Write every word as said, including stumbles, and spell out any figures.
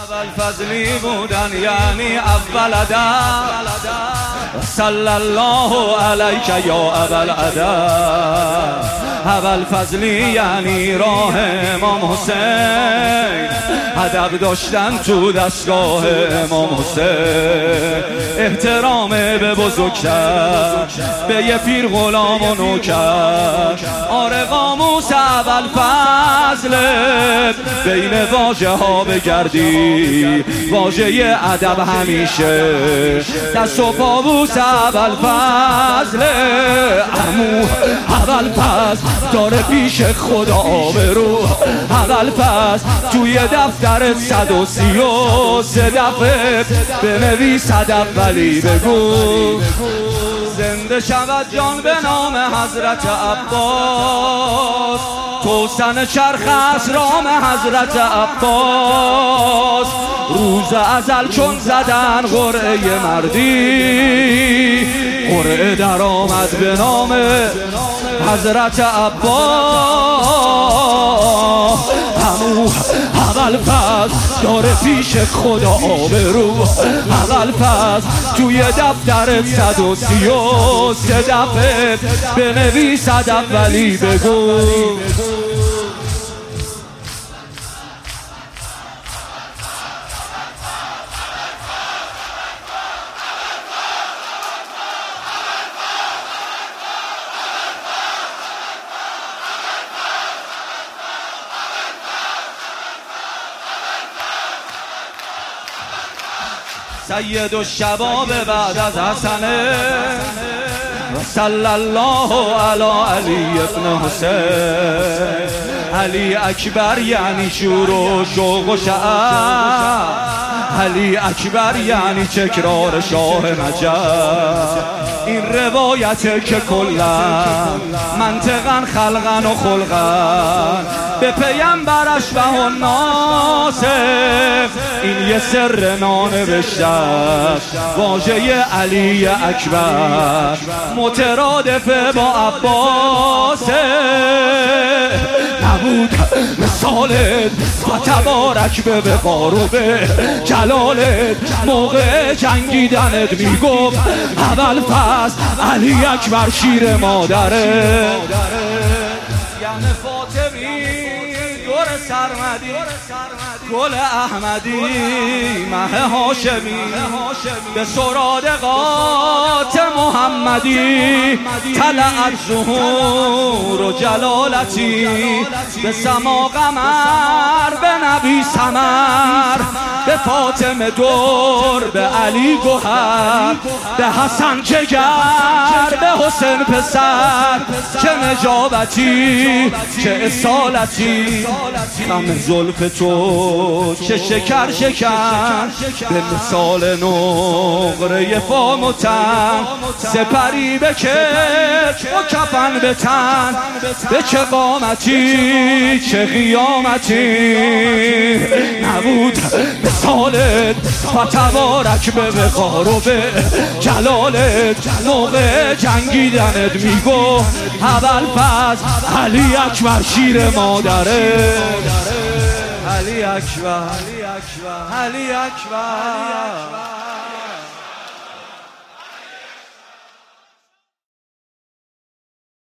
ابوالفضلی بودن یعنی اول ادب. صلی الله علیک یا ابوالادب. ابوالفضلی یعنی راه امام حسین، ادب داشتن تو دستگاه امام حسین، احترام به بزرگتر، به یه پیر غلام و نوکر. آره قاموس ابوالفضل بین واژه ها بگردی، واژه ادب همیشه دست و پابوس ابوالفضل. عمو ابوالفضل داره پیش خدا آبرو، ابوالفضل توی دفتر صد و سی و سه دفعه بنویس ادب ولی بگو. زنده شود جان به نام حضرت عباس، توسن چرخ اسرام حضرت عباس. روز ازل چون زدن قرعه مردی، قرعه در آمد به نام حضرت عباس. همو ابوالفضل داره پیش خدا آبرو، ابوالفضل توی دفتر صد و سی و سه دفعه بنویس ادب ولی بگو. سید الشباب بعد از حسنه، صلی الله علی علی ابن حسین. علی اکبر یعنی شور و شوق و شعف، علی اکبر یعنی تکرار شاه نجف. این روایته که کلا منطقاً خلقاً و خلقاً به پیمبرش و ناصف. این یه سر نانوشته واژه علی اکبر مترادف با عباس. نبود مثالت و تبارک به وقار و به جلالت، موقع جنگیدنت میگفت ابوالفضل علی اکبر شیر مادره. یعنی فاطمی دور سرمدی، گل احمدی مه هاشمی، به سرادقات محمدی طلعت ظهور و جلالتی. به سما قمر، به نبی سمر، به فاطمه دور، به علی گوهر، به حسن جگر، به حسین پسر. چه نجابتی، چه اصالتی، خم زلف تو چه شکر شکر. به مثال نقره فام و تن، سپری به کف و کفن به تن. به چه قامتی، چه قیامتی، نبود مثالت و تبارک به وقار و به جلالت. موقع جنگیدنت میگو ابوالفضل علی اکبر شیر مادره. علی اکبر، علی اکبر، علی اکبر.